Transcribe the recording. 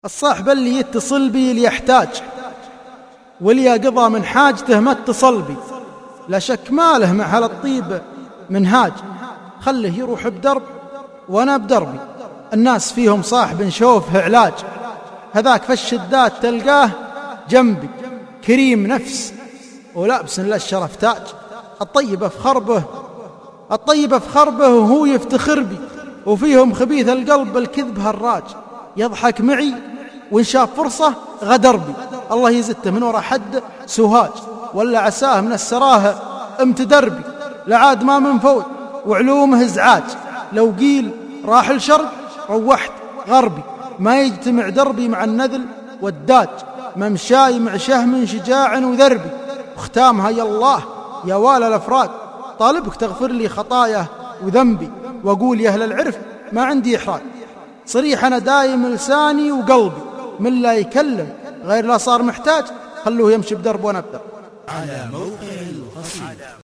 الصاحب اللي يتصل بي ليحتاج واللي يقضى من حاجته ما اتصل بي، لا شك ماله مع هالطيب منهاج، خله يروح بدرب وانا بدربي. الناس فيهم صاحب نشوفه علاج، هذاك في الشدات تلقاه جنبي، كريم نفس ولابس للشرف تاج. الطيب في خربه وهو يفتخر بي، وفيهم خبيث القلب الكذب هراج، يضحك معي وإن شاف فرصة غدر بي، الله يزته من وراء حد سوهاج، ولا عساه من السراهة امتدر بي، لعاد ما من فوت وعلومه ازعاج، لو قيل راح الشرق روحت غربي، ما يجتمع دربي مع النذل والداج، ممشاي مع شهم شجاع وذربي، وختامها يا الله يا والى الافراج، طالبك تغفر لي خطايا وذنبي، واقول يا اهل العرف ما عندي احراج، صريح انا دايم لساني وقلبي، من لا يكلم غير لا صار محتاج، خلوه يمشي بدرب وانا بدرب. على موقع القصيدة.